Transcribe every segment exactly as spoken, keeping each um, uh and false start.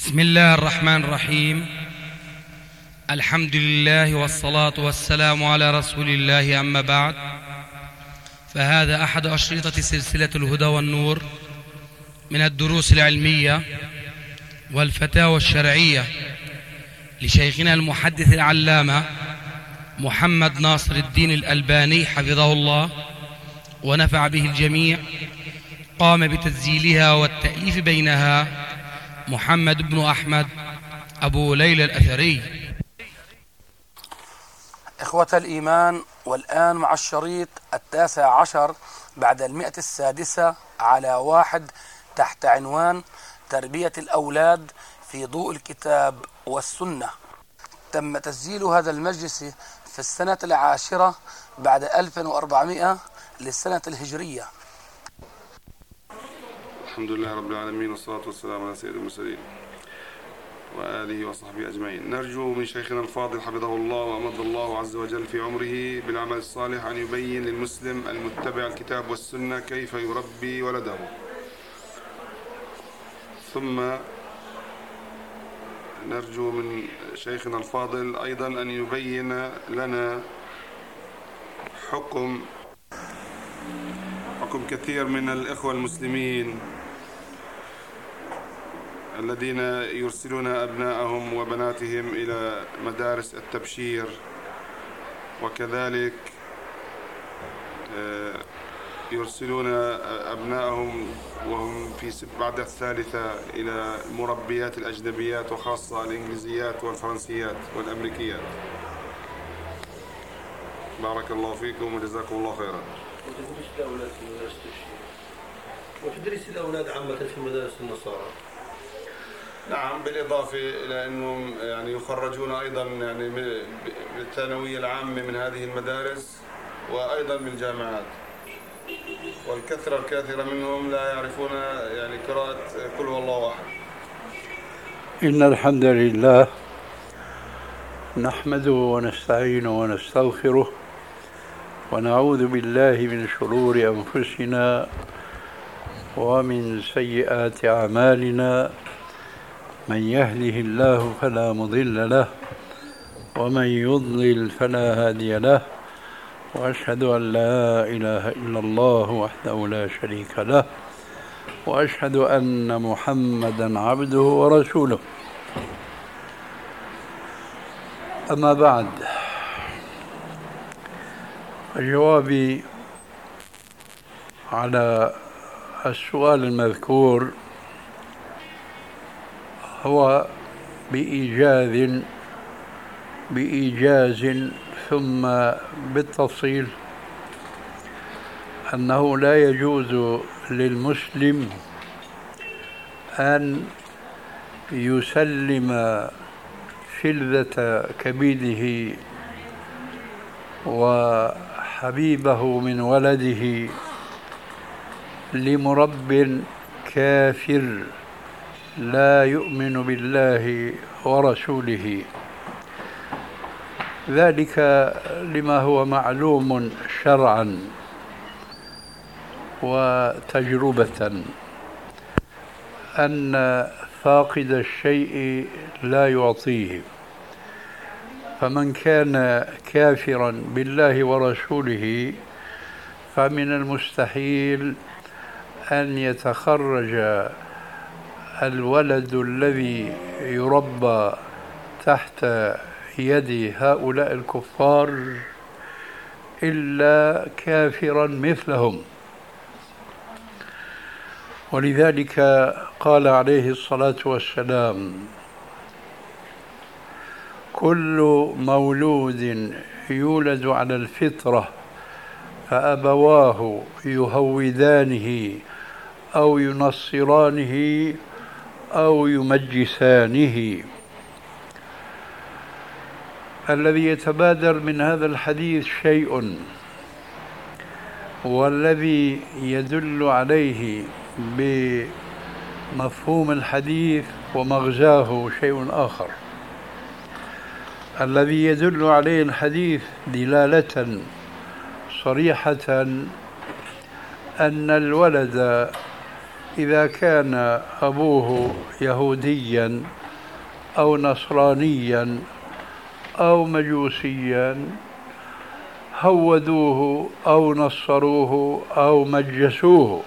بسم الله الرحمن الرحيم. الحمد لله والصلاة والسلام على رسول الله، أما بعد، فهذا أحد أشرطة سلسلة الهدى والنور من الدروس العلمية والفتاوى الشرعية لشيخنا المحدث العلامة محمد ناصر الدين الألباني حفظه الله ونفع به الجميع. قام بتسجيلها والتأليف بينها محمد بن أحمد أبو ليلى الأثري. إخوة الإيمان، والآن مع الشريط التاسع عشر بعد المئة السادسة على واحد تحت عنوان تربية الأولاد في ضوء الكتاب والسنة. تم تسجيل هذا المجلس في السنة العاشرة بعد ألف وأربعمائة للسنة الهجرية. الحمد لله رب العالمين، والصلاة والسلام على سيد المرسلين وآله وصحبه أجمعين. نرجو من شيخنا الفاضل حفظه الله وأمد الله عز وجل في عمره بالعمل الصالح أن يبين للمسلم المتبع الكتاب والسنة كيف يربي ولده. ثم نرجو من شيخنا الفاضل أيضا أن يبين لنا حكم حكم كثير من الإخوة المسلمين الذين يرسلون أبناءهم وبناتهم إلى مدارس التبشير، وكذلك يرسلون أبناءهم وهم في بعد الثالثة إلى المربيات الأجنبيات، وخاصة الإنجليزيات والفرنسيات والأمريكيات. بارك الله فيكم وجزاكم الله خيرا. وتدريس الأولاد في مدارس التبشير وتدريس الأولاد عامة في مدارس النصارى. نعم، بالإضافة إلى أنهم يعني يخرجون أيضا يعني بالثانوية العامة من هذه المدارس وأيضا من الجامعات، والكثرة الكثيرة منهم لا يعرفون يعني قراءة قل هو الله أحد. إن الحمد لله نحمده ونستعينه ونستغفره ونعوذ بالله من شرور أنفسنا ومن سيئات أعمالنا. من يهده الله فلا مضل له ومن يضلل فلا هادي له، وأشهد أن لا إله إلا الله وحده لا شريك له، وأشهد أن محمدا عبده ورسوله. أما بعد، فجوابي على السؤال المذكور هو بإيجاز بإيجاز ثم بالتفصيل أنه لا يجوز للمسلم أن يسلم فلذة كبيده وحبيبه من ولده لمرب كافر لا يؤمن بالله ورسوله، ذلك لما هو معلوم شرعا وتجربة أن فاقد الشيء لا يعطيه. فمن كان كافرا بالله ورسوله فمن المستحيل أن يتخرج الولد الذي يربى تحت يد هؤلاء الكفار إلا كافرا مثلهم. ولذلك قال عليه الصلاة والسلام: كل مولود يولد على الفطرة فأبواه يهودانه أو ينصرانه أو يمجسانه. الذي يتبادر من هذا الحديث شيء، والذي يدل عليه بمفهوم الحديث ومغزاه شيء آخر. الذي يدل عليه الحديث دلالة صريحة أن الولد إذا كان أبوه يهوديا أو نصرانيا أو مجوسيا هودوه أو نصروه أو مجسوه،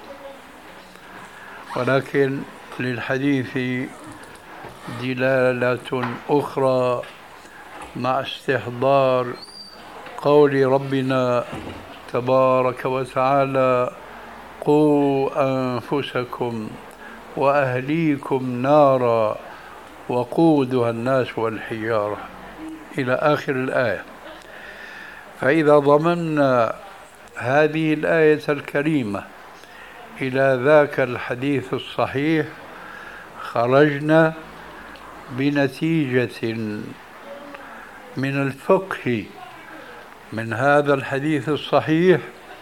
ولكن للحديث دلالة أخرى مع استحضار قول ربنا تبارك وتعالى: قوا أنفسكم وأهليكم نارا وقودها الناس والحجارة إلى آخر الآية. فإذا ضممنا هذه الآية الكريمة إلى ذاك الحديث الصحيح خرجنا بنتيجة من الفقه من هذا الحديث الصحيح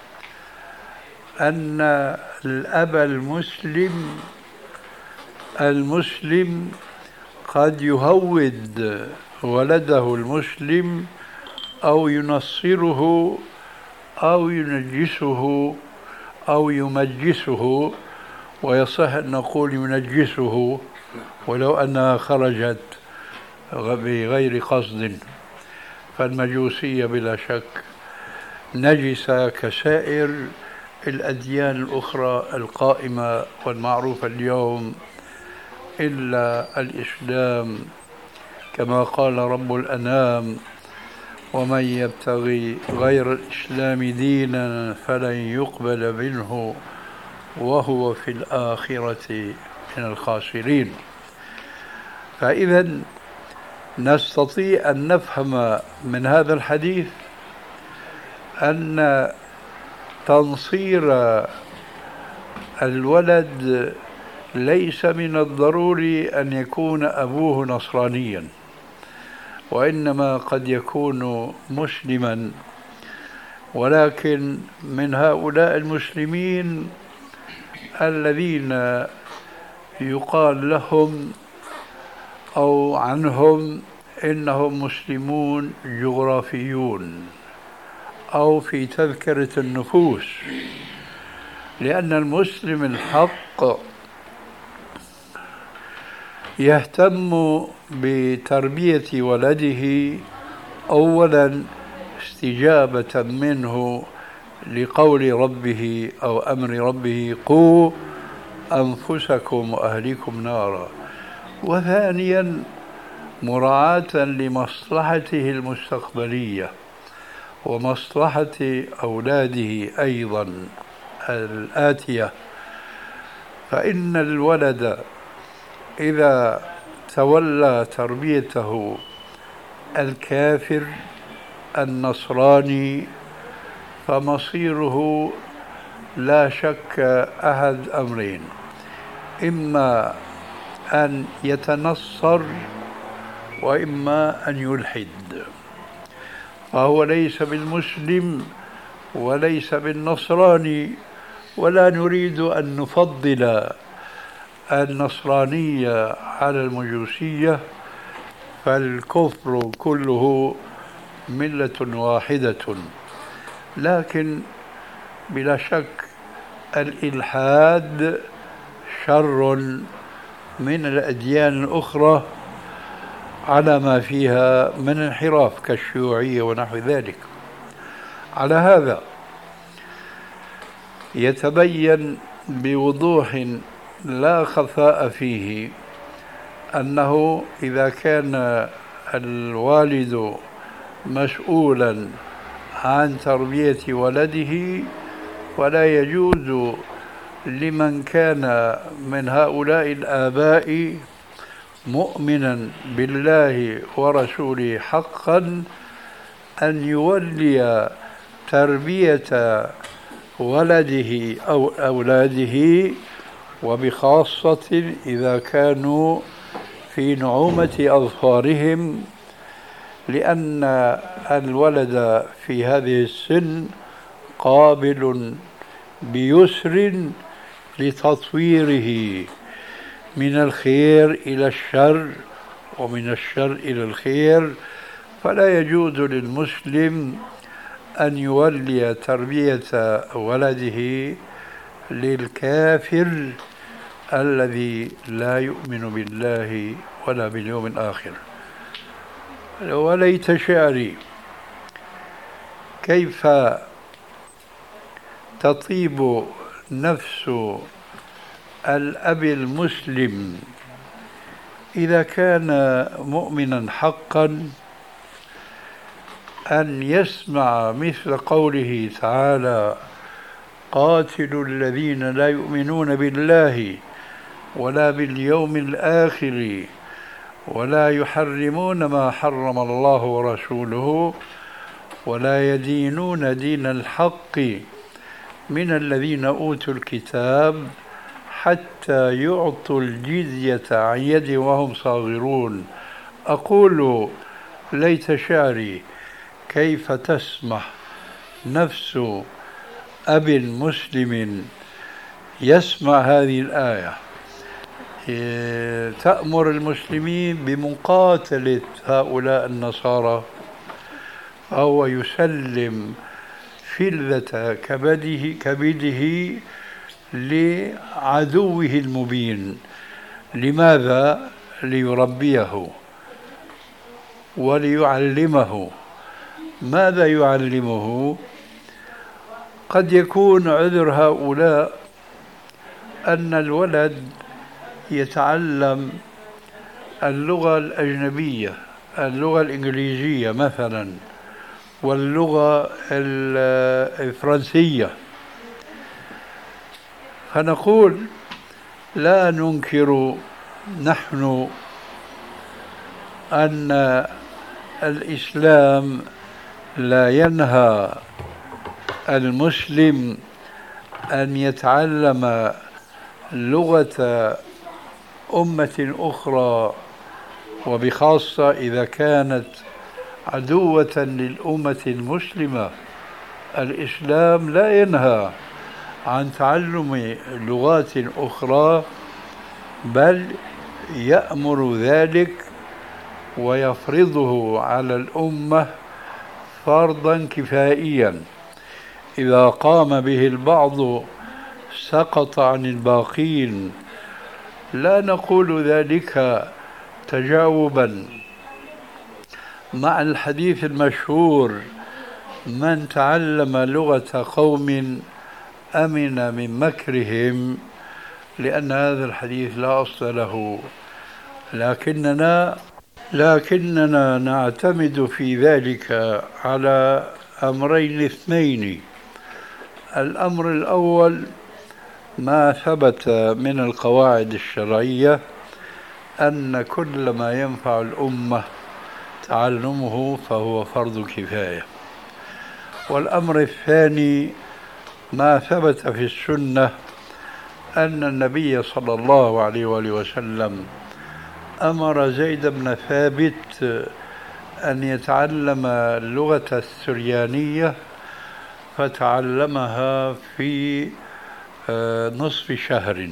أن الأب المسلم المسلم قد يهود ولده المسلم أو ينصره أو ينجسه أو يمجسه، ويصح أن نقول ينجسه ولو أنها خرجت بغير قصد، فالمجوسية بلا شك نجسة كسائر الأديان الأخرى القائمة والمعروفة اليوم إلا الإسلام، كما قال رب الأنام: ومن يبتغي غير الإسلام دينا فلن يقبل منه وهو في الآخرة من الخاسرين. فإذا نستطيع أن نفهم من هذا الحديث أن تنصير الولد ليس من الضروري أن يكون أبوه نصرانيا، وإنما قد يكون مسلما، ولكن من هؤلاء المسلمين الذين يقال لهم أو عنهم إنهم مسلمون جغرافيون أو في تذكرة النفوس، لأن المسلم الحق يهتم بتربية ولده أولا استجابة منه لقول ربه أو أمر ربه: قوا أنفسكم وأهليكم نارا، وثانيا مراعاة لمصلحته المستقبلية ومصلحة أولاده أيضا الآتية. فإن الولد إذا تولى تربيته الكافر النصراني فمصيره لا شك أحد أمرين: إما أن يتنصر وإما أن يلحد، فهو ليس بالمسلم وليس بالنصراني، ولا نريد أن نفضل النصرانية على المجوسية، فالكفر كله ملة واحدة. لكن بلا شك الإلحاد شر من الأديان الأخرى على ما فيها من انحراف كالشيوعية ونحو ذلك. على هذا يتبين بوضوح لا خفاء فيه أنه إذا كان الوالد مسؤولا عن تربية ولده ولا يجوز لمن كان من هؤلاء الآباء مؤمنا بالله ورسوله حقا أن يولي تربية ولده أو أولاده، وبخاصة إذا كانوا في نعومة أظفارهم، لأن الولد في هذه السن قابل بيسر لتطويره من الخير إلى الشر ومن الشر إلى الخير، فلا يجوز للمسلم أن يولي تربية ولده للكافر الذي لا يؤمن بالله ولا باليوم الآخر. وليت شعري كيف تطيب نفس الأب المسلم إذا كان مؤمنا حقا أن يسمع مثل قوله تعالى: قاتلوا الذين لا يؤمنون بالله ولا باليوم الآخر ولا يحرمون ما حرم الله ورسوله ولا يدينون دين الحق من الذين أوتوا الكتاب حتى يعطوا الجزية عن يد وهم صاغرون. أقول ليت شعري كيف تسمح نفس أب مسلم يسمع هذه الآية تأمر المسلمين بمقاتلة هؤلاء النصارى، فهو يسلم فلذة كبده, كبده لعدوه المبين. لماذا؟ ليربيه وليعلمه. ماذا يعلمه؟ قد يكون عذر هؤلاء أن الولد يتعلم اللغة الأجنبية، اللغة الإنجليزية مثلا، واللغة الفرنسية، فنقول لا ننكر نحن أن الإسلام لا ينهى المسلم أن يتعلم لغة أمة أخرى، وبخاصة إذا كانت عدوة للأمة المسلمة. الإسلام لا ينهى عن تعلم لغات أخرى، بل يأمر ذلك ويفرضه على الأمة فرضا كفائيا. إذا قام به البعض سقط عن الباقين. لا نقول ذلك تجاوبا مع الحديث المشهور: من تعلم لغة قوم أمن من مكرهم، لأن هذا الحديث لا أصل له، لكننا لكننا نعتمد في ذلك على أمرين اثنين. الأمر الأول ما ثبت من القواعد الشرعية أن كل ما ينفع الأمة تعلمه فهو فرض كفاية. والأمر الثاني ما ثبت في السنة أن النبي صلى الله عليه وآله وسلم أمر زيد بن ثابت أن يتعلم اللغة السريانية، فتعلمها في نصف شهر.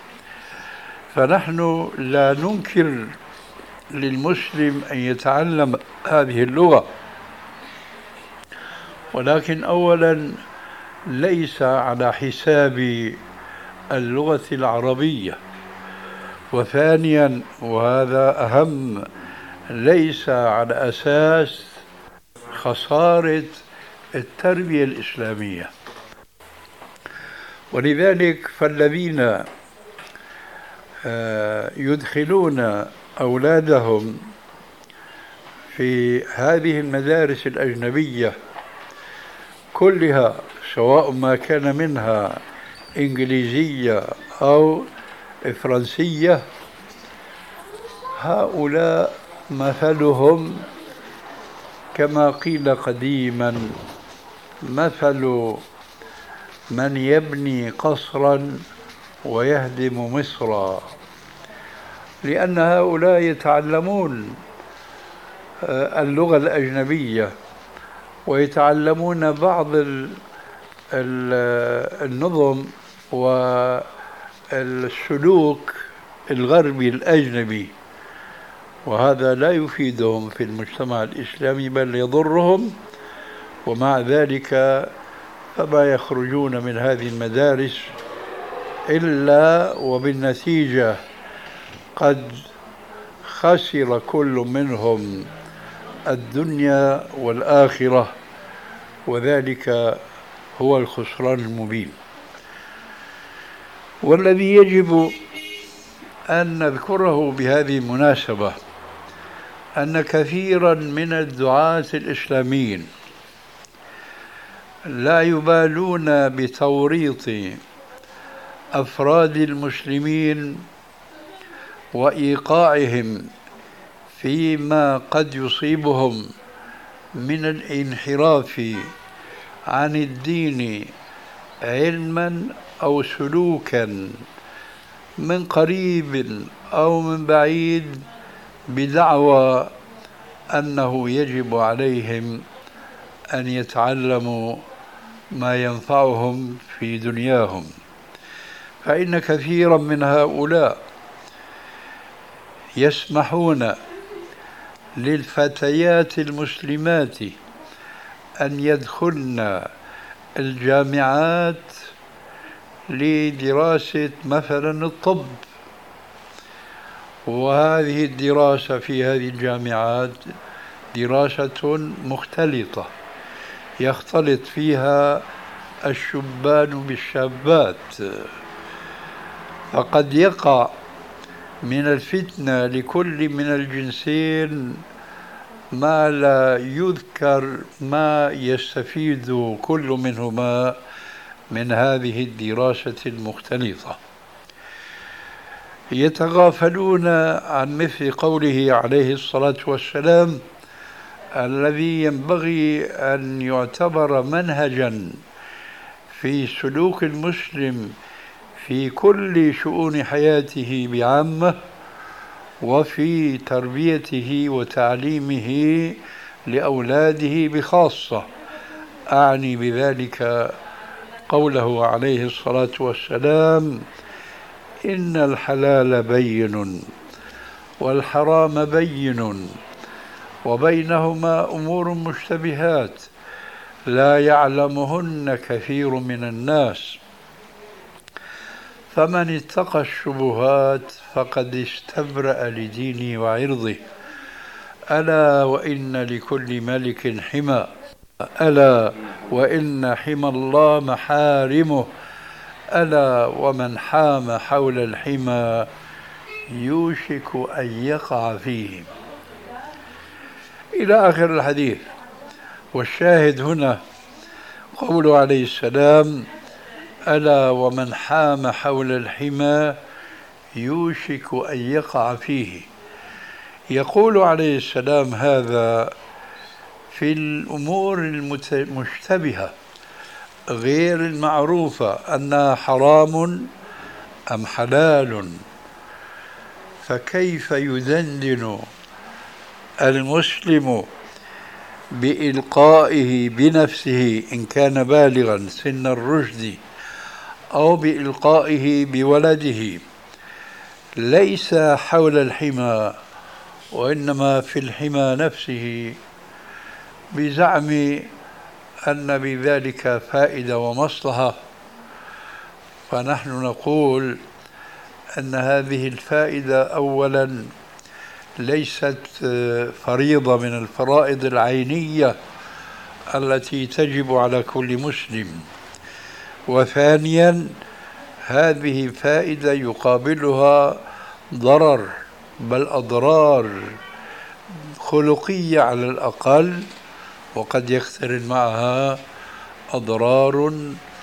فنحن لا ننكر للمسلم أن يتعلم هذه اللغة، ولكن أولا ليس على حساب اللغة العربية، وثانيا وهذا أهم ليس على أساس خسارة التربية الإسلامية. ولذلك فالذين يدخلون أولادهم في هذه المدارس الأجنبية كلها، سواء ما كان منها إنجليزية أو فرنسية، هؤلاء مثلهم كما قيل قديما: مثل من يبني قصرا ويهدم مصرا. لأن هؤلاء يتعلمون اللغة الأجنبية ويتعلمون بعض النظم والسلوك الغربي الأجنبي، وهذا لا يفيدهم في المجتمع الإسلامي بل يضرهم. ومع ذلك فما يخرجون من هذه المدارس إلا وبالنتيجة قد خسر كل منهم الدنيا والآخرة، وذلك هو الخسران المبين. والذي يجب أن نذكره بهذه المناسبة أن كثيرا من الدعاة الإسلاميين لا يبالون بتوريط أفراد المسلمين وإيقاعهم فيما قد يصيبهم من الانحراف عن الدين علما أو سلوكا من قريب أو من بعيد، بدعوى أنه يجب عليهم أن يتعلموا ما ينفعهم في دنياهم. فإن كثيرا من هؤلاء يسمحون للفتيات المسلمات أن يدخلن الجامعات لدراسة مثلا الطب، وهذه الدراسة في هذه الجامعات دراسة مختلطة يختلط فيها الشبان بالشابات، فقد يقع من الفتنة لكل من الجنسين ما لا يذكر ما يستفيد كل منهما من هذه الدراسة المختلطة. يتغافلون عن مثل قوله عليه الصلاة والسلام الذي ينبغي أن يعتبر منهجا في سلوك المسلم في كل شؤون حياته بعامة، وفي تربيته وتعليمه لأولاده بخاصة. أعني بذلك قوله عليه الصلاة والسلام إن الحلال بين والحرام بين وبينهما أمور مشتبهات لا يعلمهن كثير من الناس، فمن اتقى الشبهات فقد استبرأ لدينه وعرضه، ألا وإن لكل ملك حمى، ألا وإن حمى الله محارمه، ألا ومن حام حول الحمى يوشك أن يقع فيه، إلى آخر الحديث. والشاهد هنا قوله عليه السلام ألا ومن حام حول الحمى يوشك أن يقع فيه. يقول عليه السلام هذا في الأمور المشتبهة غير المعروفة أنها حرام أم حلال، فكيف يدندن المسلم بإلقائه بنفسه إن كان بالغا سن الرشد أو بإلقائه بولده ليس حول الحمى وإنما في الحمى نفسه، بزعم أن بذلك فائدة ومصلحة؟ فنحن نقول أن هذه الفائدة أولا ليست فريضة من الفرائض العينية التي تجب على كل مسلم، وثانيا هذه فائدة يقابلها ضرر بل أضرار خلقية على الأقل، وقد يقترن معها أضرار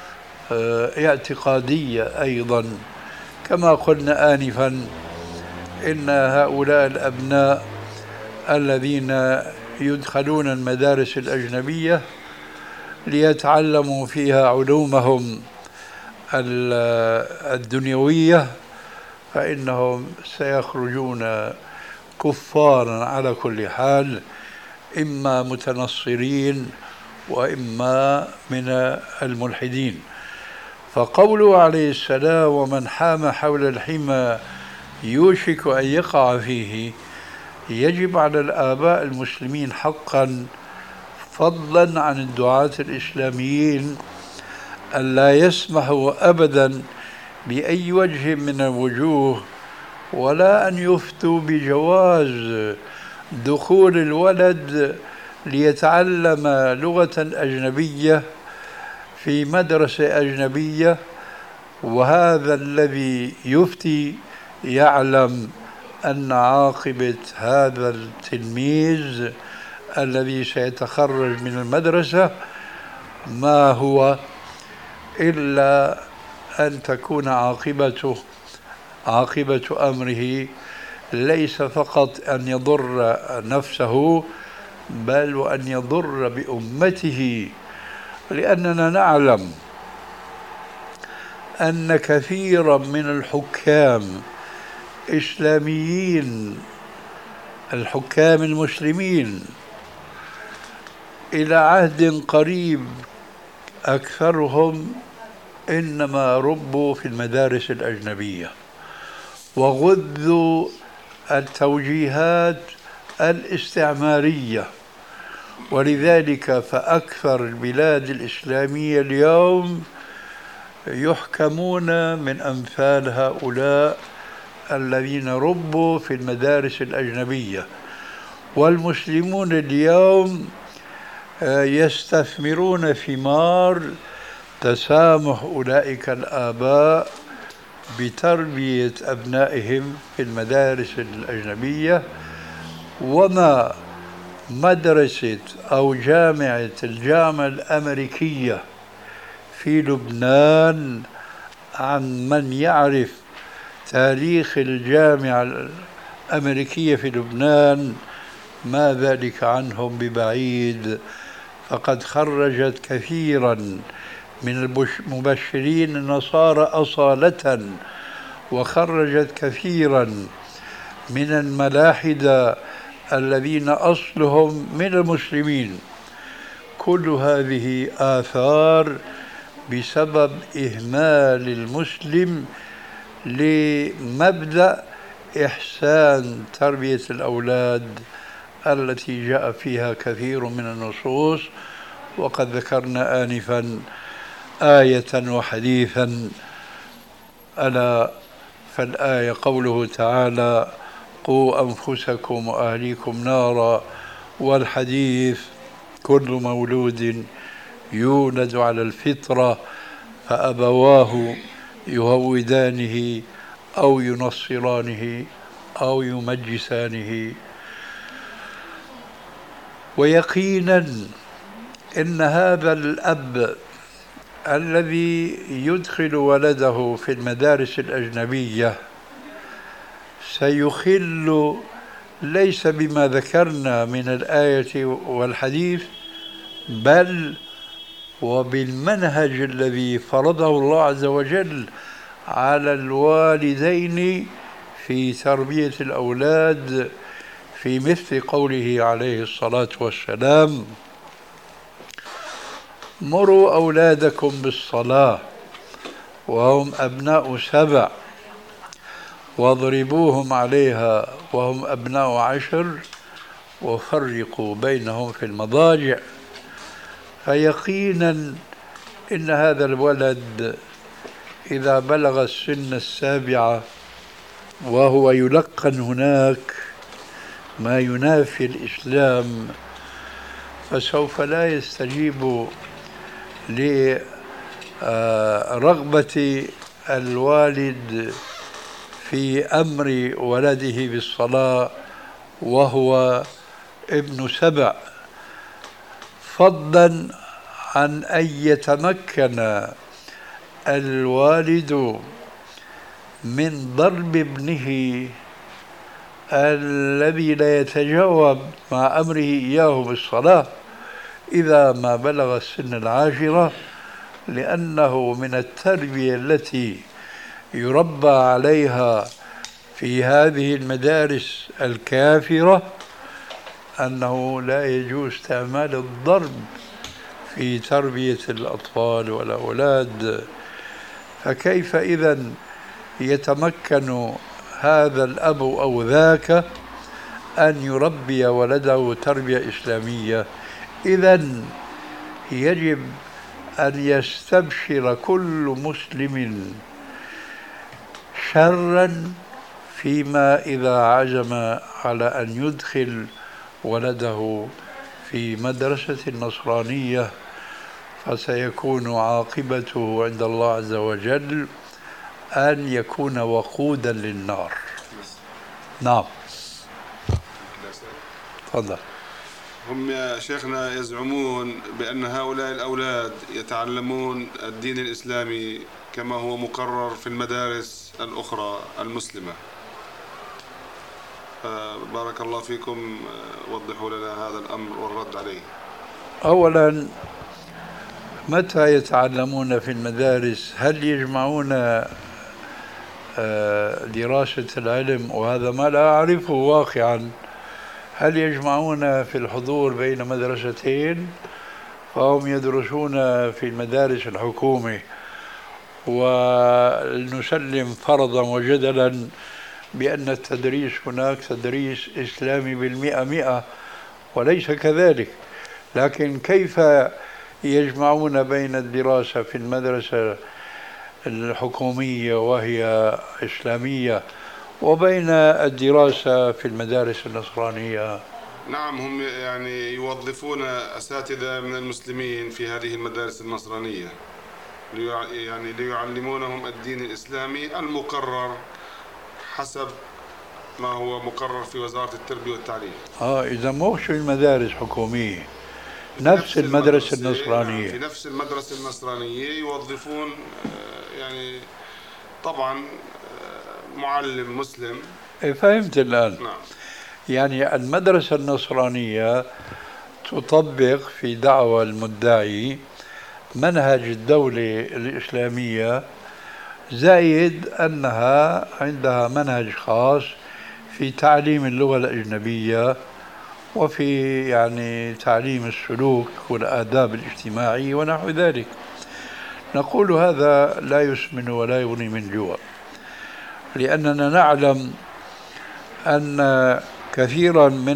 اعتقادية أيضا. كما قلنا آنفا إن هؤلاء الأبناء الذين يدخلون المدارس الأجنبية ليتعلموا فيها علومهم الدنيوية فإنهم سيخرجون كفارا على كل حال، إما متنصرين وإما من الملحدين. فقوله عليه السلام ومن حام حول الحمى يوشك أن يقع فيه، يجب على الآباء المسلمين حقا فضلا عن الدعاة الإسلاميين ألا يسمحوا أبدا بأي وجه من الوجوه ولا أن يفتوا بجواز دخول الولد ليتعلم لغة أجنبية في مدرسة أجنبية، وهذا الذي يفتي يعلم أن عاقبة هذا التلميذ الذي سيتخرج من المدرسة ما هو إلا أن تكون عاقبته عاقبة أمره ليس فقط أن يضر نفسه بل وأن يضر بأمته، لأننا نعلم أن كثيرا من الحكام إسلاميين، الحكام المسلمين إلى عهد قريب أكثرهم إنما ربوا في المدارس الأجنبية وغذوا التوجيهات الاستعمارية، ولذلك فأكثر البلاد الإسلامية اليوم يحكمون من أمثال هؤلاء الذين ربوا في المدارس الأجنبية. والمسلمون اليوم يستثمرون ثمار تسامح أولئك الآباء بتربية أبنائهم في المدارس الأجنبية. وما مدرسة أو جامعة الجامعة الأمريكية في لبنان، عن من يعرف تاريخ الجامعة الأمريكية في لبنان ما ذلك عنهم ببعيد، فقد خرجت كثيرا من المبشرين النصارى أصالة، وخرجت كثيرا من الملاحدة الذين أصلهم من المسلمين. كل هذه آثار بسبب إهمال المسلم لمبدأ إحسان تربية الأولاد التي جاء فيها كثير من النصوص. وقد ذكرنا آنفا آية وحديثا، ألا فالآية قوله تعالى: قوا أنفسكم وأهليكم نارا، والحديث: كل مولود يولد على الفطرة فأبواه يهودانه أو ينصرانه أو يمجسانه. ويقينا إن هذا الأب الذي يدخل ولده في المدارس الأجنبية سيخل ليس بما ذكرنا من الآية والحديث، بل وبالمنهج الذي فرضه الله عز وجل على الوالدين في تربية الأولاد، في مثل قوله عليه الصلاة والسلام: مروا أولادكم بالصلاة وهم أبناء سبع واضربوهم عليها وهم أبناء عشر وفرقوا بينهم في المضاجع. فيقينا إن هذا الولد إذا بلغ السن السابعة وهو يلقن هناك ما ينافي الإسلام، فسوف لا يستجيب لرغبة الوالد في أمر ولده بالصلاة وهو ابن سبع، فضلا عن أن يتمكن الوالد من ضرب ابنه الذي لا يتجاوب مع أمره إياه بالصلاة إذا ما بلغ السن العاشرة، لأنه من التربية التي يربى عليها في هذه المدارس الكافرة أنه لا يجوز استعمال الضرب في تربية الأطفال والأولاد. فكيف إذن يتمكن هذا الأب أو ذاك أن يربي ولده تربية إسلامية؟ إذن يجب أن يستبشر كل مسلم شرا فيما إذا عزم على أن يدخل ولده في مدرسة نصرانية فسيكون عاقبته عند الله عز وجل أن يكون وقودا للنار. نعم تفضل. هم يا شيخنا يزعمون بأن هؤلاء الأولاد يتعلمون الدين الإسلامي كما هو مقرر في المدارس الأخرى المسلمة. بارك الله فيكم، وضحوا لنا هذا الأمر والرد عليه. أولا، متى يتعلمون في المدارس؟ هل يجمعون دراسة العلم؟ وهذا ما لا أعرفه واقعا. هل يجمعون في الحضور بين مدرستين؟ فهم يدرسون في المدارس الحكومة، ونسلم فرضا وجدلا بأن التدريس هناك تدريس إسلامي بالمئة مئة، وليس كذلك. لكن كيف يجمعون بين الدراسة في المدرسة الحكومية وهي إسلامية وبين الدراسة في المدارس النصرانية؟ نعم، هم يعني يوظفون أساتذة من المسلمين في هذه المدارس النصرانية يعني ليعلمونهم الدين الإسلامي المقرر حسب ما هو مقرر في وزارة التربية والتعليم. آه إذا مش في المدارس حكومية، نفس المدرسة النصرانية. في نفس المدرسة النصرانية يوظفون يعني طبعا معلم مسلم. فهمت الآن. نعم. يعني المدرسة النصرانية تطبق في دعوى المدعي منهج الدولة الإسلامية، زائد أنها عندها منهج خاص في تعليم اللغة الأجنبية وفي يعني تعليم السلوك والآداب الاجتماعية ونحو ذلك. نقول هذا لا يسمن ولا يغني من جوع، لأننا نعلم أن كثيرا من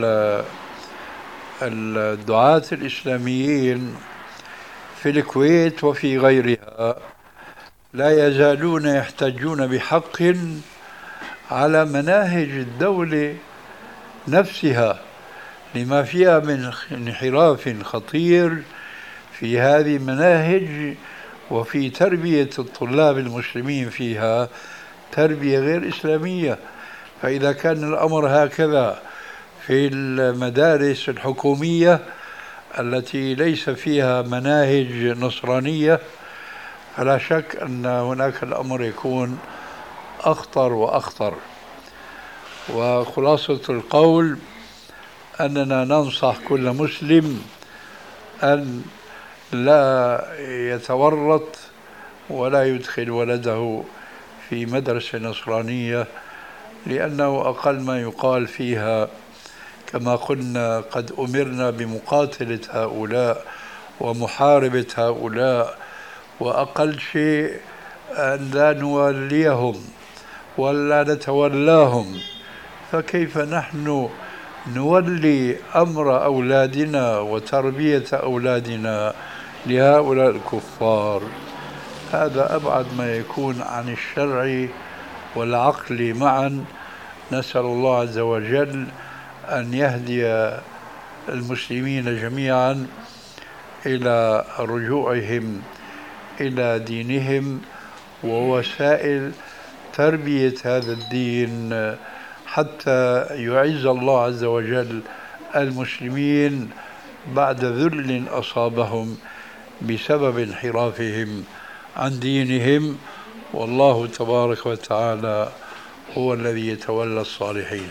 الدعاة الإسلاميين في الكويت وفي غيرها لا يزالون يحتجون بحق على مناهج الدولة نفسها لما فيها من انحراف خطير في هذه المناهج وفي تربية الطلاب المسلمين فيها تربية غير إسلامية. فإذا كان الأمر هكذا في المدارس الحكومية التي ليس فيها مناهج نصرانية، فلا شك أن هناك الأمر يكون أخطر وأخطر. وخلاصة القول أننا ننصح كل مسلم أن لا يتورط ولا يدخل ولده في مدرسة نصرانية، لأنه أقل ما يقال فيها كما قلنا قد أمرنا بمقاتلة هؤلاء ومحاربة هؤلاء، وأقل شيء أن لا نوليهم ولا نتولاهم. فكيف نحن نولي أمر أولادنا وتربية أولادنا لهؤلاء الكفار؟ هذا أبعد ما يكون عن الشرع والعقل معا. نسأل الله عز وجل أن يهدي المسلمين جميعا إلى رجوعهم إلى دينهم ووسائل تربية هذا الدين حتى يعز الله عز وجل المسلمين بعد ذل أصابهم بسبب انحرافهم عن دينهم. والله تبارك وتعالى هو الذي يتولى الصالحين.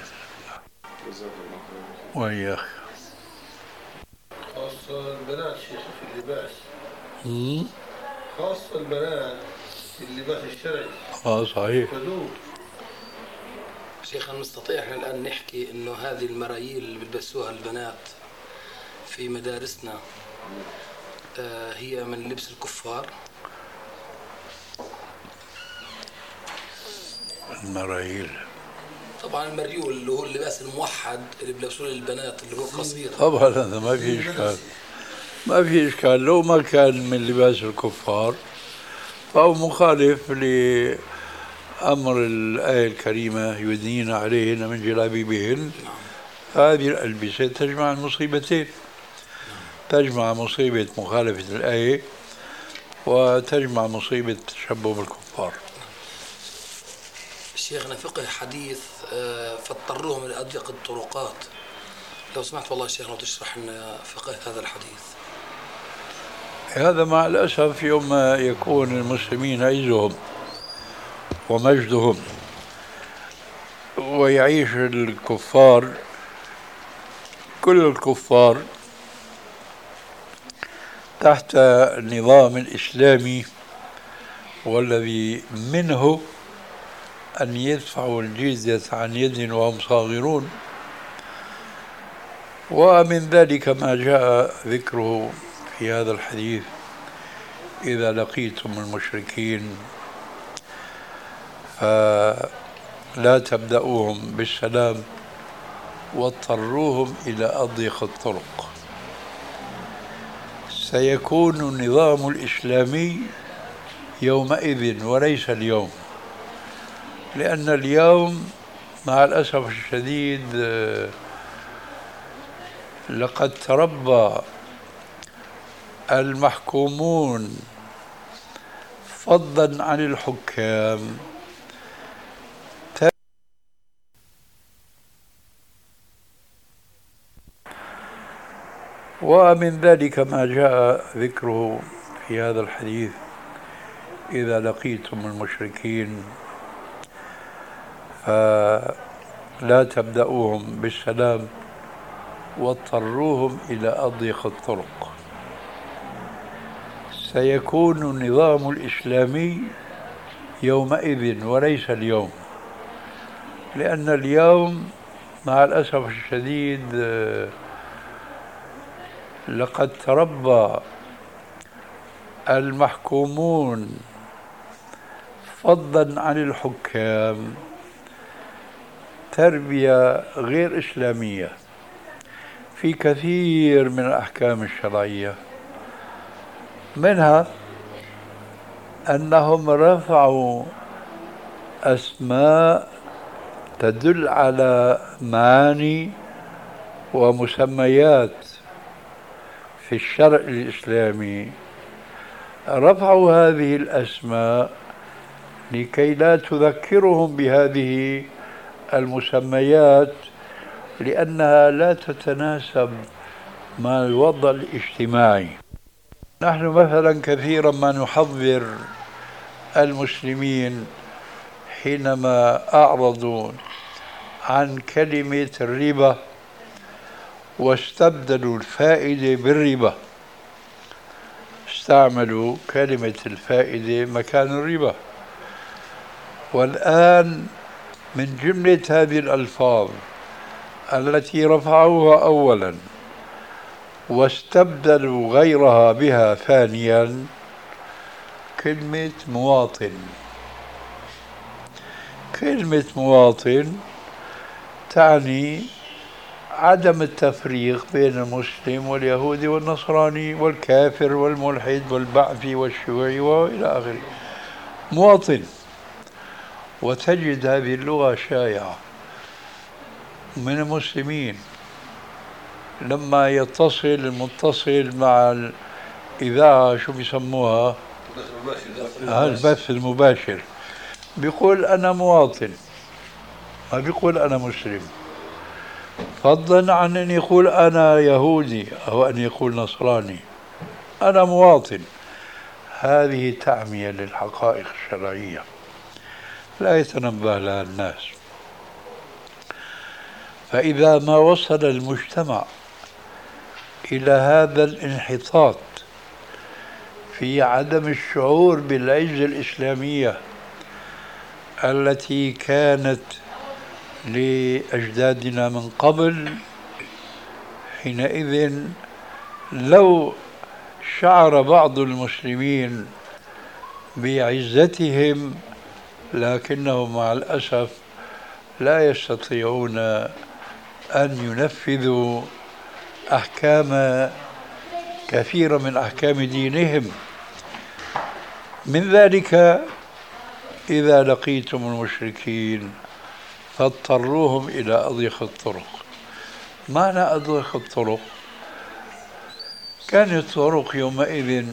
وإياك. خاصة البنات شيخ في اللباس. خاصة البنات في اللباس الشرعي. اه صحيح. شيخ نستطيع احنا الآن نحكي إنه هذه المرايل اللي بيلبسوها البنات في مدارسنا آه هي من لبس الكفار؟ المرايل طبعا المريول اللي هو اللباس الموحد اللي بيلبسوه للبنات اللي هو القصير. طبعا هذا ما في إشكال، ما في إشكال. لو ما كان من لباس الكفار فهو مخالف أمر الآية الكريمة يدنين عليهن من جلابيبهن. هذه الألبسة تجمع المصيبتين، تجمع مصيبة مخالفة الآية وتجمع مصيبة التشبه بالكفار. شيخنا فقه حديث فاضطروهم إلى أضيق الطرقات، لو سمحت والله شيخنا تشرح لنا فقه هذا الحديث. هذا مع الأسف يوم ما يكون المسلمين عزهم ومجدهم ويعيش الكفار، كل الكفار تحت النظام الإسلامي، والذي منه أن يدفعوا الجزية عن يد وهم صاغرون. ومن ذلك ما جاء ذكره في هذا الحديث: إذا لقيتم المشركين فلا تبدأوهم بالسلام واضطروهم إلى أضيق الطرق. سيكون النظام الإسلامي يومئذ وليس اليوم، لأن اليوم مع الأسف الشديد لقد تربى المحكومون فضلا عن الحكام ومن ذلك ما جاء ذكره في هذا الحديث: إذا لقيتم المشركين فلا تبدأوهم بالسلام واضطروهم إلى أضيق الطرق. سيكون النظام الإسلامي يومئذ وليس اليوم، لأن اليوم مع الأسف الشديد لقد تربى المحكومون فضلا عن الحكام تربية غير إسلامية في كثير من الأحكام الشرعية، منها أنهم رفعوا أسماء تدل على معاني ومسميات في الشرع الإسلامي، رفعوا هذه الأسماء لكي لا تذكرهم بهذه المسميات، لأنها لا تتناسب مع الوضع الاجتماعي. نحن مثلا كثيرا ما نحذر المسلمين حينما أعرضوا عن كلمة الربا واستبدلوا الفائدة بالربا، استعملوا كلمة الفائدة مكان الربا. والآن من جملة هذه الألفاظ التي رفعوها أولا واستبدلوا غيرها بها ثانيا كلمة مواطن. كلمة مواطن تعني عدم التفريق بين المسلم واليهودي والنصراني والكافر والملحد والبعثي والشيوعي وإلى آخره. مواطن. وتجد هذه اللغة شائعة من المسلمين لما يتصل المتصل مع الإذاعة، شو بيسموها؟ البث المباشر، بيقول أنا مواطن، ما بيقول أنا مسلم، فضلا عن أن يقول أنا يهودي أو أن يقول نصراني. أنا مواطن. هذه تعمية للحقائق الشرعية لا يتنبه لها الناس. فإذا ما وصل المجتمع إلى هذا الانحطاط في عدم الشعور بالعزة الإسلامية التي كانت لأجدادنا من قبل، حينئذ لو شعر بعض المسلمين بعزتهم لكنهم مع الأسف لا يستطيعون أن ينفذوا أحكام كثيرة من أحكام دينهم. من ذلك إذا لقيتم المشركين فاضطروهم إلى أضيق الطرق. معنى أضيق الطرق، كانت الطرق يومئذ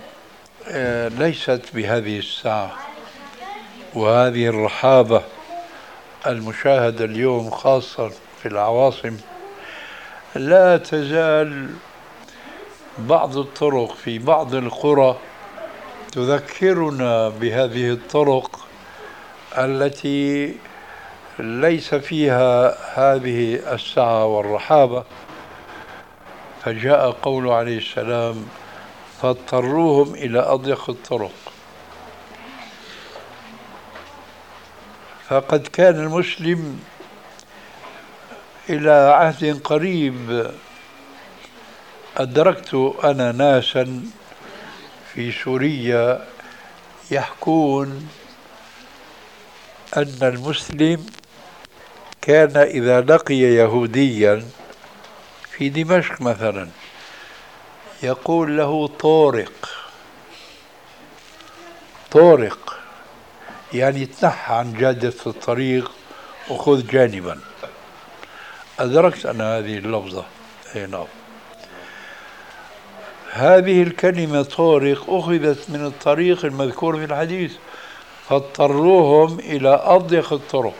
ليست بهذه السعة وهذه الرحابة المشاهدة اليوم خاصة في العواصم. لا تزال بعض الطرق في بعض القرى تذكرنا بهذه الطرق التي ليس فيها هذه السعة والرحابة. فجاء قول عليه السلام فاضطروهم إلى أضيق الطرق. فقد كان المسلم إلى عهد قريب، أدركت أنا ناسا في سوريا يحكون أن المسلم كان إذا لقي يهوديا في دمشق مثلا يقول له طورق. طورق يعني تنحى عن جادة الطريق وخذ جانبا. أدركت أنا هذه اللفظة. نعم، هذه الكلمة طورق أخذت من الطريق المذكور في الحديث، فاضطروهم إلى أضيق الطرق.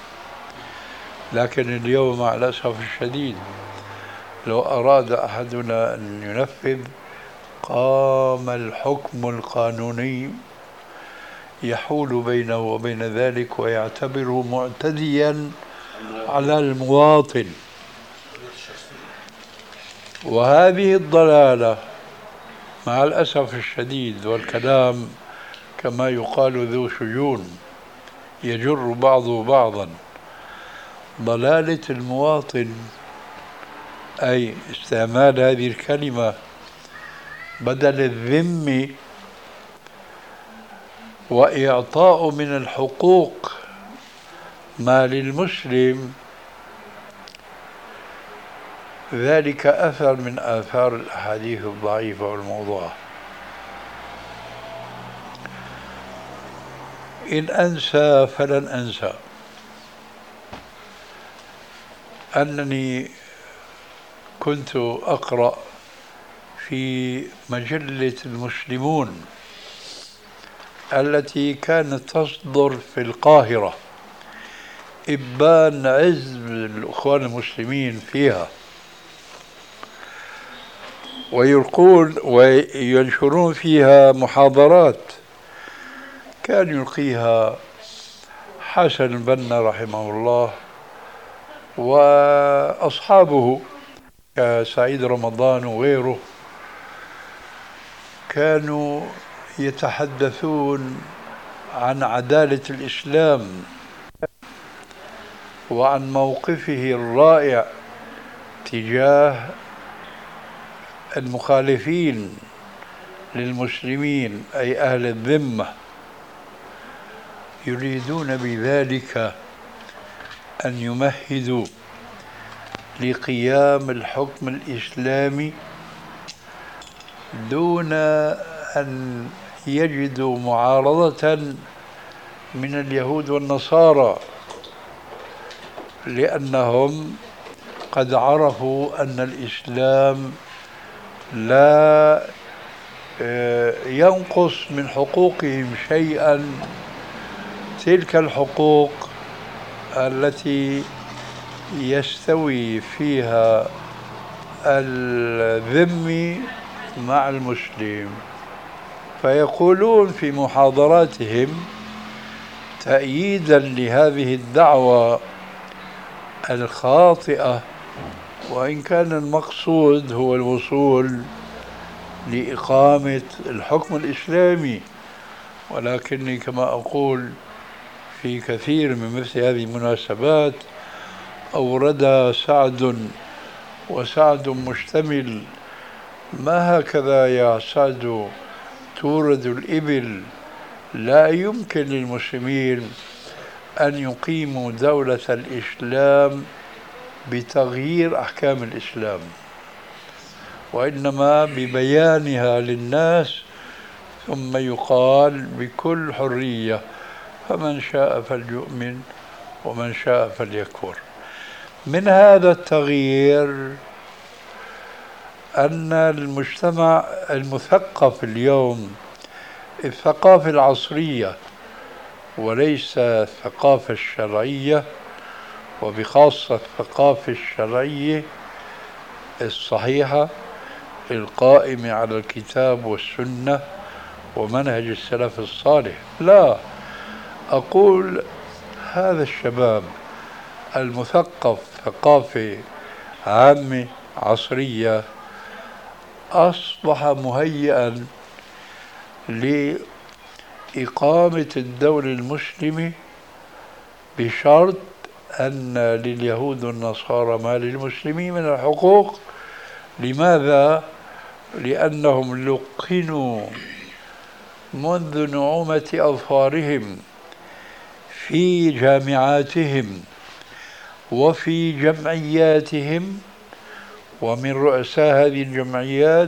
لكن اليوم مع الأسف الشديد لو أراد أحدنا أن ينفذ قام الحكم القانوني يحول بينه وبين ذلك ويعتبره معتديا على المواطن. وهذه الضلالة مع الأسف الشديد، والكلام كما يقال ذو شجون يجر بعضه بعضا، ضلالة المواطن أي استعمال هذه الكلمة بدل الذم وإعطاء من الحقوق ما للمسلم. ذلك أثر من آثار الأحاديث الضعيفة والموضوعة. إن أنسى فلن أنسى أنني كنت أقرأ في مجلة المسلمون التي كانت تصدر في القاهرة إبان عز الأخوان المسلمين فيها، ويلقون وينشرون فيها محاضرات كان يلقيها حسن البنا رحمه الله وأصحابه كسعيد رمضان وغيره. كانوا يتحدثون عن عدالة الإسلام وعن موقفه الرائع تجاه المخالفين للمسلمين أي أهل الذمة، يريدون بذلك أن يمهدوا لقيام الحكم الإسلامي دون أن يجدوا معارضة من اليهود والنصارى، لأنهم قد عرفوا أن الإسلام لا ينقص من حقوقهم شيئا، تلك الحقوق التي يستوي فيها الذمي مع المسلم. فيقولون في محاضراتهم تأييدا لهذه الدعوة الخاطئة، وإن كان المقصود هو الوصول لإقامة الحكم الإسلامي، ولكني كما أقول في كثير من مثل هذه المناسبات أورد سعد وسعد مشتمل. ما هكذا يا سعد تورد الإبل؟ لا يمكن للمسلمين أن يقيموا دولة الإسلام بتغيير أحكام الإسلام، وإنما ببيانها للناس، ثم يقال بكل حرية فمن شاء فليؤمن ومن شاء فليكفر. من هذا التغيير أن المجتمع المثقف اليوم، الثقافة العصرية وليس الثقافة الشرعية، وبخاصة الثقافة الشرعية الصحيحة القائمة على الكتاب والسنة ومنهج السلف الصالح، لا، أقول هذا الشباب المثقف ثقافة عامة عصرية أصبح مهيئا لإقامة الدولة المسلمة بشرط أن لليهود والنصارى ما للمسلمين من الحقوق. لماذا؟ لأنهم لقنوا منذ نعومة أظفارهم في جامعاتهم وفي جمعياتهم ومن رؤساء هذه الجمعيات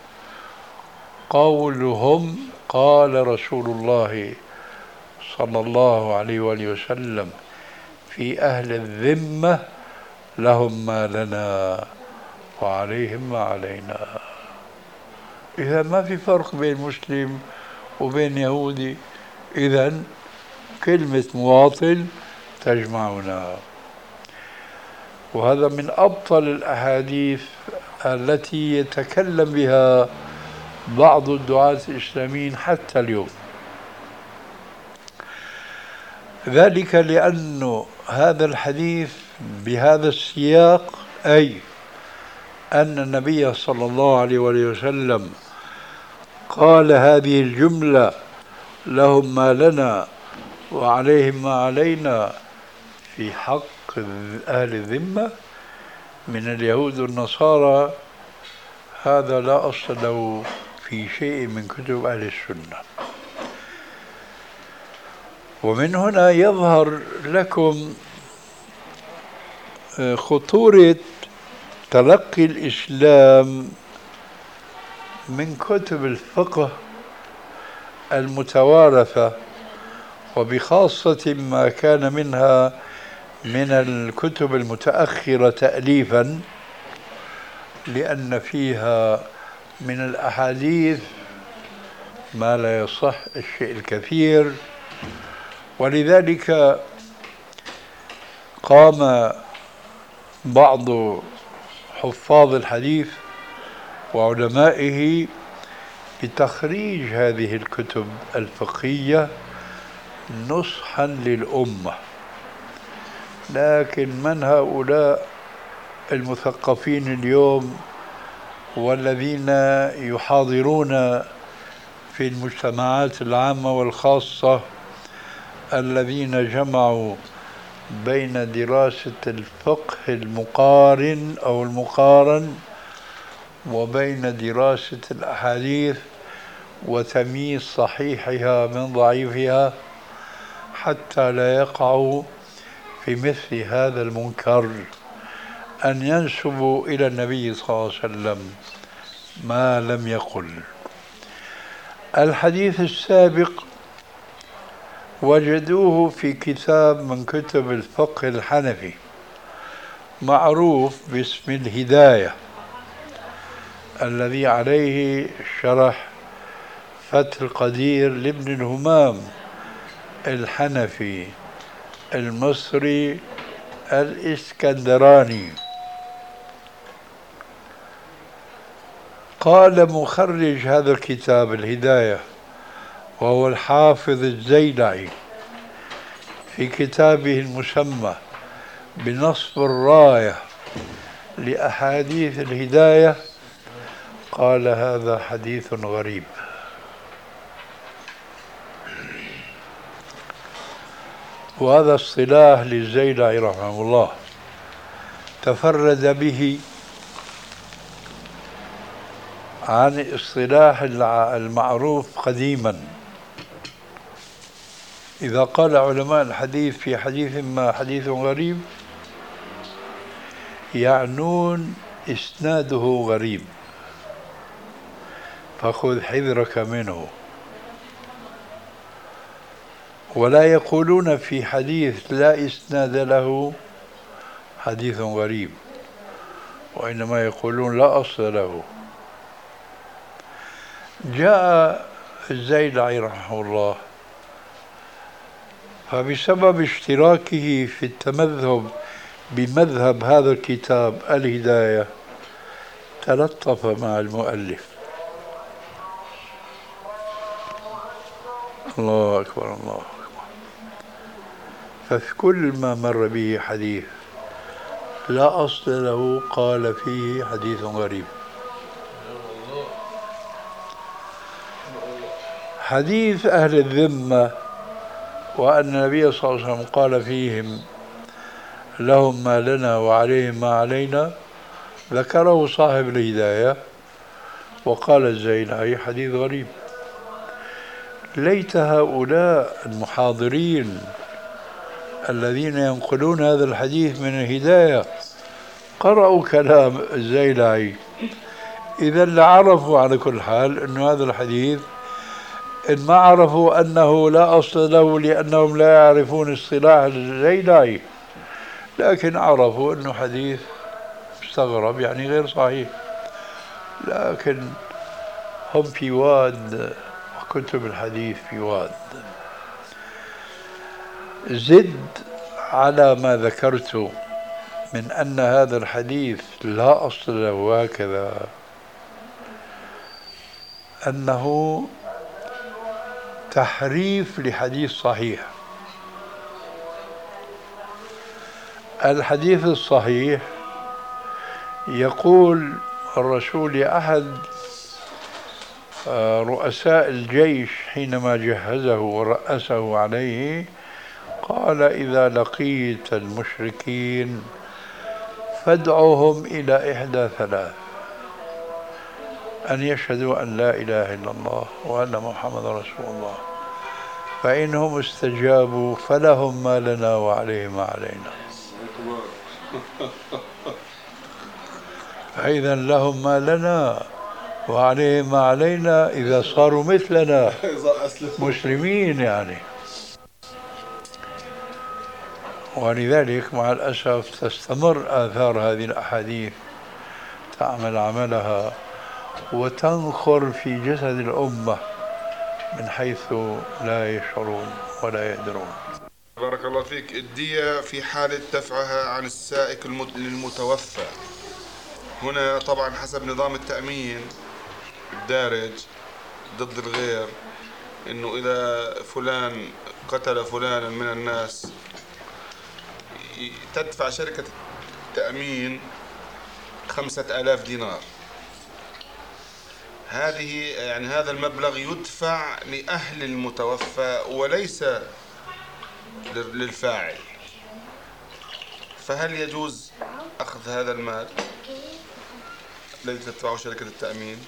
قولهم قال رسول الله صلى الله عليه وآله وسلم في أهل الذمة لهم ما لنا وعليهم ما علينا. إذا ما في فرق بين مسلم وبين يهودي، إذن كلمة مواطن تجمعنا. وهذا من أبطل الأحاديث التي يتكلم بها بعض الدعاة الإسلاميين حتى اليوم، ذلك لأن هذا الحديث بهذا السياق، أي أن النبي صلى الله عليه وسلم قال هذه الجملة لهم ما لنا وعليهم ما علينا في حق أهل الذمة من اليهود والنصارى، هذا لا أصل له في شيء من كتب أهل السنة. ومن هنا يظهر لكم خطورة تلقي الإسلام من كتب الفقه المتوارثة، وبخاصة ما كان منها من الكتب المتأخرة تأليفا، لأن فيها من الأحاديث ما لا يصح الشيء الكثير. ولذلك قام بعض حفاظ الحديث وعلمائه بتخريج هذه الكتب الفقهية نصحا للأمة. لكن من هؤلاء المثقفين اليوم والذين يحاضرون في المجتمعات العامة والخاصة، الذين جمعوا بين دراسة الفقه المقارن أو المقارن وبين دراسة الأحاديث وتمييز صحيحها من ضعيفها، حتى لا يقعوا في مثل هذا المنكر أن ينسبوا إلى النبي صلى الله عليه وسلم ما لم يقل. الحديث السابق وجدوه في كتاب من كتب الفقه الحنفي معروف باسم الهداية، الذي عليه شرح فتح القدير لابن الهمام الحنفي المصري الإسكندراني. قال مخرج هذا الكتاب الهداية وهو الحافظ الزيلعي في كتابه المسمى بنصب الراية لأحاديث الهداية، قال هذا حديث غريب. وهذا اصطلاح للزيلعي رحمه الله تفرد به عن اصطلاح المعروف قديما. إذا قال علماء الحديث في حديث ما حديث غريب، يعنون إسناده غريب، فخذ حذرك منه. ولا يقولون في حديث لا إسناد له حديث غريب، وإنما يقولون لا أصل له. جاء الزيلعي رحمه الله فبسبب اشتراكه في التمذهب بمذهب هذا الكتاب الهداية تلطف مع المؤلف. الله أكبر الله أكبر. ففي كل ما مر به حديث لا أصل له قال فيه حديث غريب. حديث أهل الذمة وأن النبي صلى الله عليه وسلم قال فيهم لهم ما لنا وعليهم ما علينا ذكره صاحب الهداية وقال الزيلعي حديث غريب. ليت هؤلاء المحاضرين الذين ينقلون هذا الحديث من الهداية قرأوا كلام الزيلعي، إذا لعرفوا على كل حال أن هذا الحديث إن ما عرفوا أنه لا أصل له لأنهم لا يعرفون اصطلاح الزيلعي، لكن عرفوا أنه حديث مستغرب يعني غير صحيح. لكن هم في واد وكتب الحديث في واد. زد على ما ذكرت من أن هذا الحديث لا أصل له هكذا أنه تحريف لحديث صحيح. الحديث الصحيح يقول الرسول لأحد رؤساء الجيش حينما جهزه ورأسه عليه قال إذا لقيت المشركين فادعوهم إلى إحدى ثلاث: أن يشهدوا أن لا إله إلا الله وأن محمد رسول الله، فإنهم استجابوا فلهم ما لنا وعليهم ما علينا. فإذا لهم ما لنا وعليهم ما علينا إذا صاروا مثلنا مسلمين يعني. ولذلك مع الأسف تستمر آثار هذه الأحاديث تعمل عملها وتنخر في جسد الأمة من حيث لا يشعرون ولا يدرون. بارك الله فيك. الدية في حالة دفعها عن السائق للمتوفى، هنا طبعا حسب نظام التأمين الدارج ضد الغير، إنه إذا فلان قتل فلانا من الناس تدفع شركة التأمين خمسة آلاف دينار. هذه يعني هذا المبلغ يدفع لأهل المتوفى وليس للفاعل، فهل يجوز أخذ هذا المال الذي تدفعه شركة التأمين؟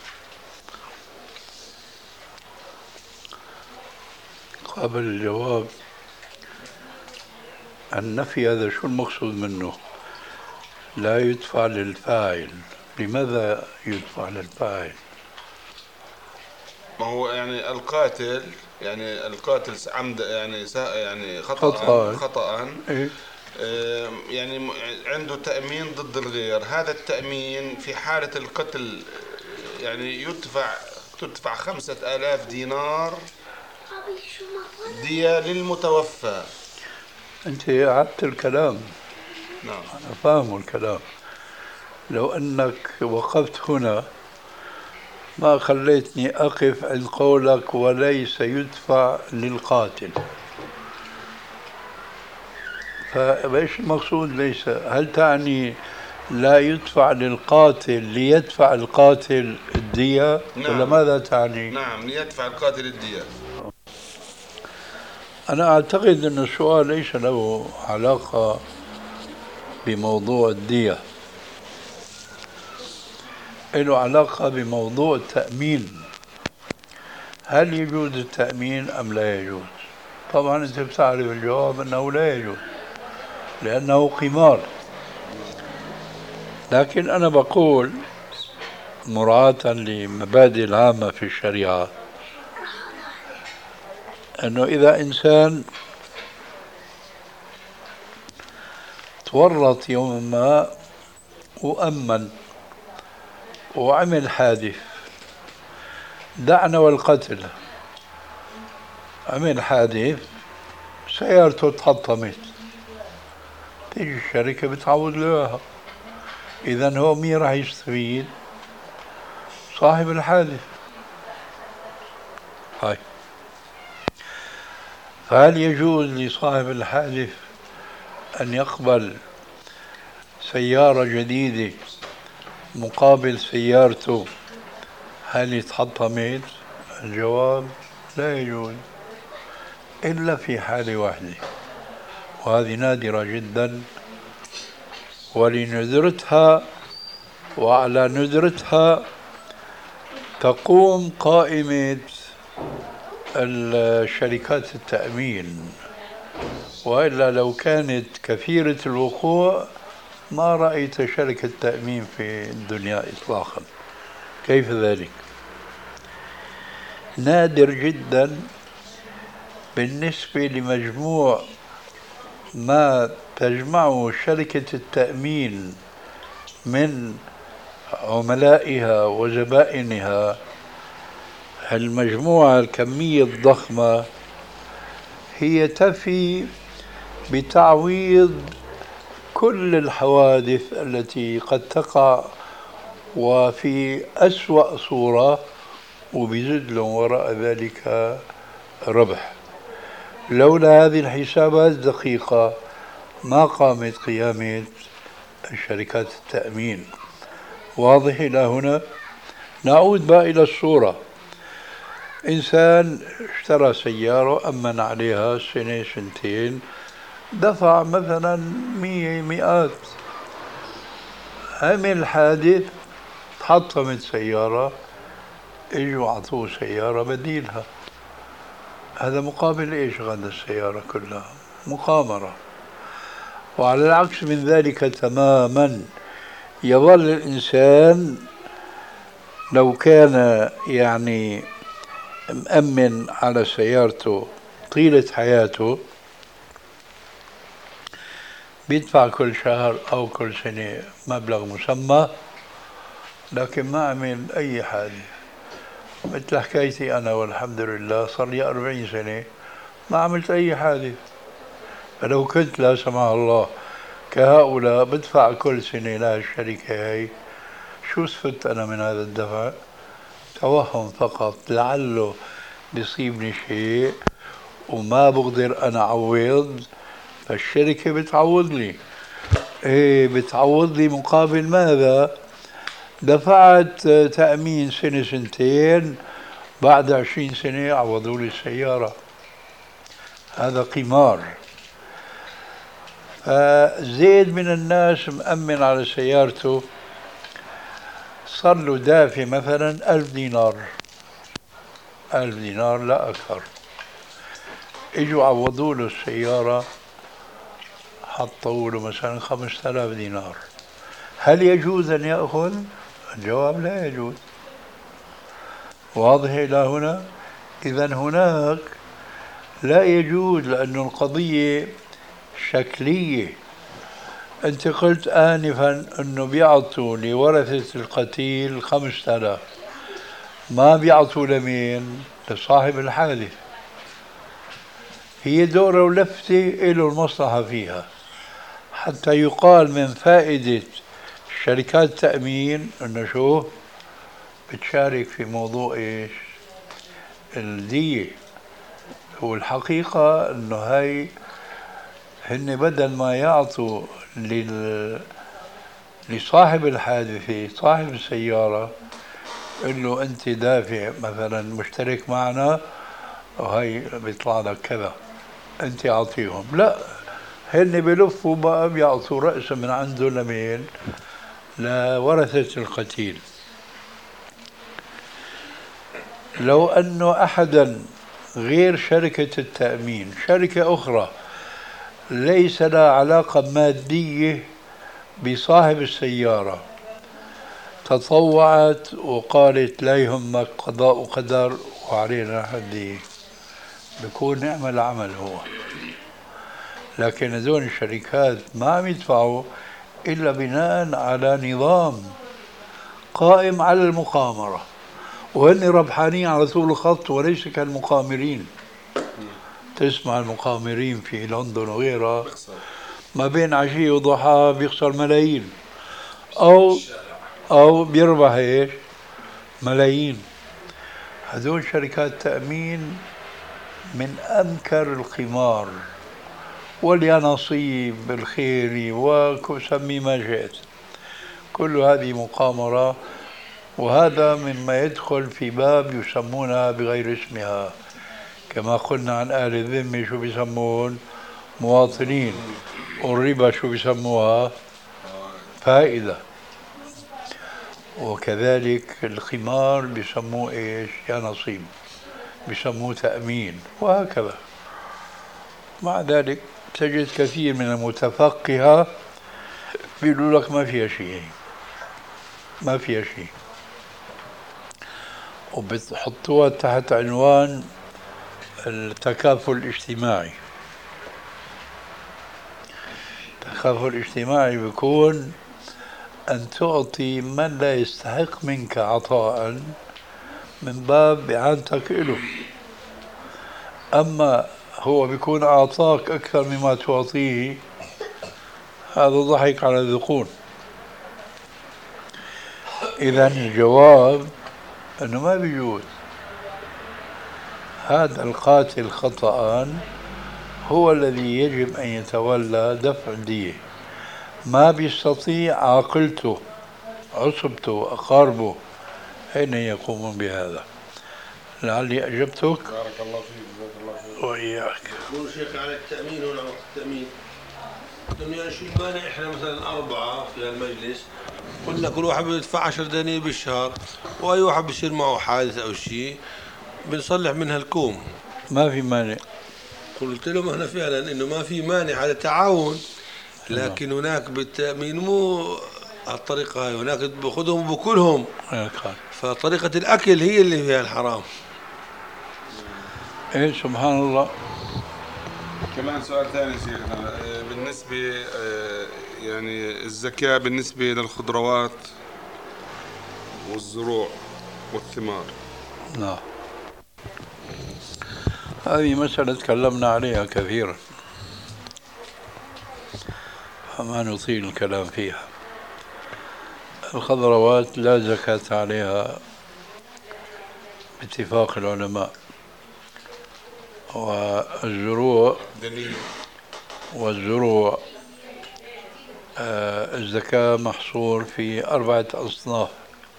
قبل الجواب النفي هذا شو المقصود منه؟ لا يدفع للفاعل. لماذا يدفع للفاعل؟ ما هو يعني القاتل يعني القاتل عمد يعني يعني خطأ خطأ, خطأ إيه؟ يعني عنده تأمين ضد الغير. هذا التأمين في حالة القتل يعني يدفع تدفع خمسة آلاف دينار دية للمتوفى. أنت أعدت الكلام. نعم أنا فاهم الكلام. لو أنك وقفت هنا ما خليتني أقف عند قولك وليس يدفع للقاتل، فايش المقصود ليس؟ هل تعني لا يدفع للقاتل ليدفع القاتل الدية؟ نعم. ولا ماذا تعني؟ نعم ليدفع القاتل الدية. أنا أعتقد أن السؤال ليس له علاقة بموضوع الدية، له علاقة بموضوع التأمين. هل يجوز التأمين أم لا يجوز؟ طبعا أنت بتعرف الجواب أنه لا يجوز لأنه قمار. لكن أنا بقول مراعاة لمبادئ العامة في الشريعة أنه إذا إنسان تورط يوم ما وأمن وعمل حادث، دعنا والقتل، عمل حادث سيارته تحطمت، تيجي الشركة بتعوض له إياها. إذن هو مين راح يستفيد؟ صاحب الحادث. هاي فهل يجوز لصاحب الحادث أن يقبل سيارة جديدة مقابل سيارته هل اتحطمت؟ الجواب لا يجوز إلا في حالة واحدة، وهذه نادرة جدا، ولندرتها وعلى ندرتها تقوم قائمة الشركات التأمين، وإلا لو كانت كثيرة الوقوع ما رأيت شركة تأمين في الدنيا إطلاقا. كيف ذلك؟ نادر جدا بالنسبة لمجموع ما تجمعه شركة التأمين من عملائها وزبائنها، المجموعة الكمية الضخمة هي تفي بتعويض كل الحوادث التي قد تقع وفي أسوأ صورة، وبزد لهم وراء ذلك ربح. لولا هذه الحسابات الدقيقة ما قامت قيامة شركات التأمين. واضح إلى هنا؟ نعود بقى إلى الصورة. إنسان اشترى سيارة أمن عليها سنة سنتين، دفع مثلا مية مئات، عمل حادث تحطمت سيارة، اجوا عطوه سيارة بديلها. هذا مقابل ايش غدا السيارة كلها؟ مقامرة. وعلى العكس من ذلك تماما يظل الإنسان لو كان يعني مأمن على سيارته طيلة حياته بيدفع كل شهر أو كل سنة مبلغ مسمى، لكن ما عمل أي حادث. مثل حكايتي أنا والحمد لله صار لي أربعين سنة ما عملت أي حادث. فلو كنت لا سمح الله كهؤلاء بدفع كل سنة لها الشركة هاي، شو استفدت أنا من هذا الدفع؟ توهم فقط، لعله بيصيبني شيء وما بقدر أنا أعوض، فالشركة بتعوض لي. إيه بتعوض لي مقابل ماذا؟ دفعت تأمين سنة سنتين، بعد عشرين سنة عوضوا لي السيارة. هذا قمار. فزيد من الناس مأمن على سيارته، صار له دافع مثلا ألف دينار، ألف دينار لا أكثر، اجوا عوضوا له السيارة حطوا له مثلا خمسة آلاف دينار. هل يجوز أن يأخذ؟ الجواب لا يجوز. واضح إلى هنا؟ إذن هناك لا يجوز، لأن القضية شكلية. أنت قلت آنفا أنه بيعطوا لورثة القتيل خمسة آلاف، ما بيعطوا لمين؟ لصاحب الحادث. هي دورة ولفتة له المصلحة فيها، حتى يقال من فائدة شركات التأمين أنه شو بتشارك في موضوع إيش؟ الدية. والحقيقة أنه هاي هن بدل ما يعطوا لل... لصاحب الحادثة صاحب السيارة انه انت دافع مثلا مشترك معنا وهي بيطلع لك كذا انت اعطيهم، لا، هن بلفوا بقى بيعطوا رأسا من عنده لمين؟ لورثة القتيل. لو انه احدا غير شركة التأمين، شركة اخرى ليس لها علاقة مادية بصاحب السيارة، تطوعت وقالت لا يهمك قضاء وقدر وعلينا هدية، بيكون نعم العمل هو. لكن هذول الشركات ما عم يدفعوا إلا بناء على نظام قائم على المقامرة، وهن ربحانين على طول الخط وليس كالمقامرين. تسمع المقامرين في لندن وغيرها ما بين عشية وضحى بيخسر ملايين، أو أو بيربح إيش ملايين. هذول شركات تأمين من أنكر القمار واليانصيب بالخير وسمي ما شئت، كل هذه مقامرة. وهذا مما يدخل في باب يسمونها بغير اسمها، كما قلنا عن أهل الذمة شو بيسمون مواطنين، والربا شو بيسموها فائدة، وكذلك القمار بيسموه إيش يا نصيب، بيسموه تأمين، وهكذا. مع ذلك تجد كثير من المتفقهة بيقولوا لك ما فيها شيء، ما فيها شيء، وبتحطوها تحت عنوان التكافل الاجتماعي. التكافل الاجتماعي بيكون أن تعطي من لا يستحق منك عطاء من باب إعانتك له، أما هو بيكون أعطاك أكثر مما تعطيه، هذا ضحك على الذقون. إذن الجواب أنه ما بيجوز. هذا القاتل خطأ هو الذي يجب أن يتولى دفع الدية، ما بيستطيع عاقلته عصبته أقاربه أين يقومون بهذا. لعلي أجبتك. بارك الله فيك. جزاك الله خير. وإياك. يقول شيخ على التأمين هنا وقت التأمين، يعني شو المانع احنا مثلا أربعة في المجلس قلنا كل واحد بيدفع عشر دنانير بالشهر، وأي واحد بيصير معه حادث أو شيء بنصلح منها الكوم. ما في مانع. قلت لهم احنا فعلا انه ما في مانع، على تعاون، لكن هناك بالتأمين مو على الطريقة هاي، هناك بأخذهم بكلهم، فطريقة الأكل هي اللي فيها الحرام. إيه سبحان الله. كمان سؤال ثاني شيخنا، بالنسبة يعني الزكاة بالنسبة للخضروات والزروع والثمار. نعم، هذه مسألة تكلمنا عليها كثيرا فما نطيل الكلام فيها. الخضروات لا زكاة عليها باتفاق العلماء، والزروع والزروع آه الزكاة محصور في أربعة أصناف،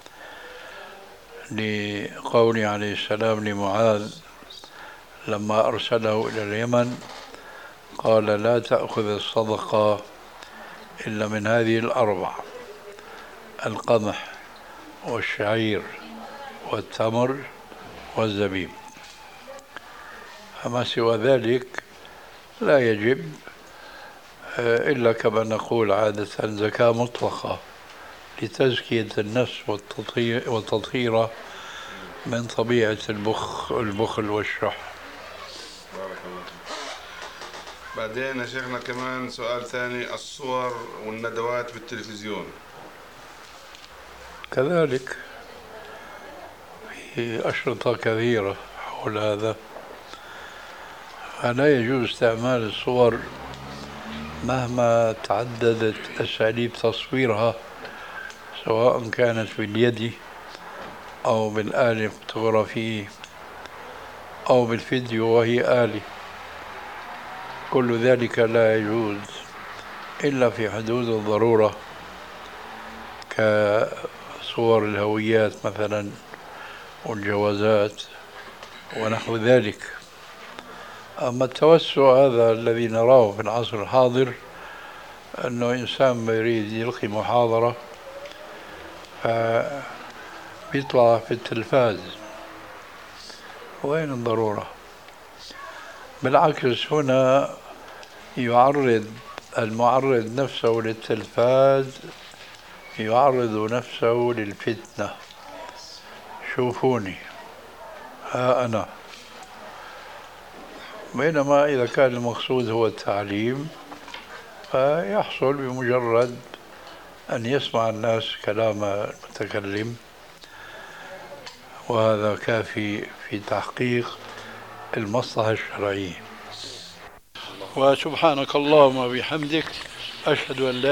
لقول عليه السلام لمعاذ لما أرسله إلى اليمن قال لا تأخذ الصدقة إلا من هذه الأربع: القمح والشعير والتمر والزبيب، فما سوى ذلك لا يجب إلا كما نقول عادة زكاة مطلقة لتزكية النفس والتطهير من طبيعة البخ البخل والشح. بارك الله فيك. بعدين يا شيخنا كمان سؤال ثاني، الصور والندوات بالتلفزيون كذلك في أشرطة كثيرة حول هذا، فلا يجوز استعمال الصور مهما تعددت أساليب تصويرها، سواء كانت باليد أو بالآلة الفوتوغرافية أو بالفيديو وهي آلة. كل ذلك لا يجوز إلا في حدود الضرورة، كصور الهويات مثلا والجوازات ونحو ذلك. أما التوسع هذا الذي نراه في العصر الحاضر، أنه إنسان يريد يلقي محاضرة فبيطلع في التلفاز، وين الضرورة؟ بالعكس هنا يعرض المعرض نفسه للتلفاز، يعرض نفسه للفتنة. شوفوني ها أنا، بينما إذا كان المقصود هو التعليم فيحصل بمجرد أن يسمع الناس كلام المتكلم، وهذا كافي في تحقيق المصلحة الشرعية. وسبحانك اللهم وبحمدك أشهد أن لا